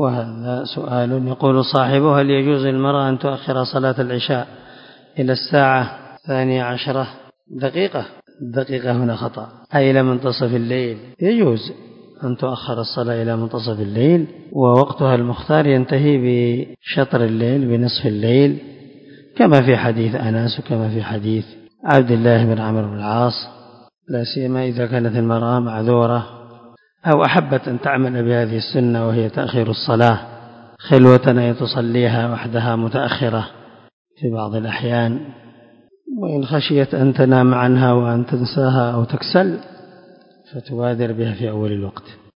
وهذا سؤال يقول صاحبه: هل يجوز للمرأة أن تؤخر صلاة العشاء إلى الساعة 12 دقيقة؟ دقيقة هنا خطأ، أي إلى منتصف الليل. يجوز أن تؤخر الصلاة إلى منتصف الليل، ووقتها المختار ينتهي بشطر الليل، بنصف الليل، كما في حديث أنس وكما في حديث عبد الله بن عمرو بن العاص، لا سيما إذا كانت المرأة معذورة أو أحبت أن تعمل بهذه السنة وهي تأخير الصلاة خلوة أن تصليها وحدها متأخرة في بعض الأحيان، وإن خشيت أن تنام عنها وأن تنساها أو تكسل فتبادر بها في أول الوقت.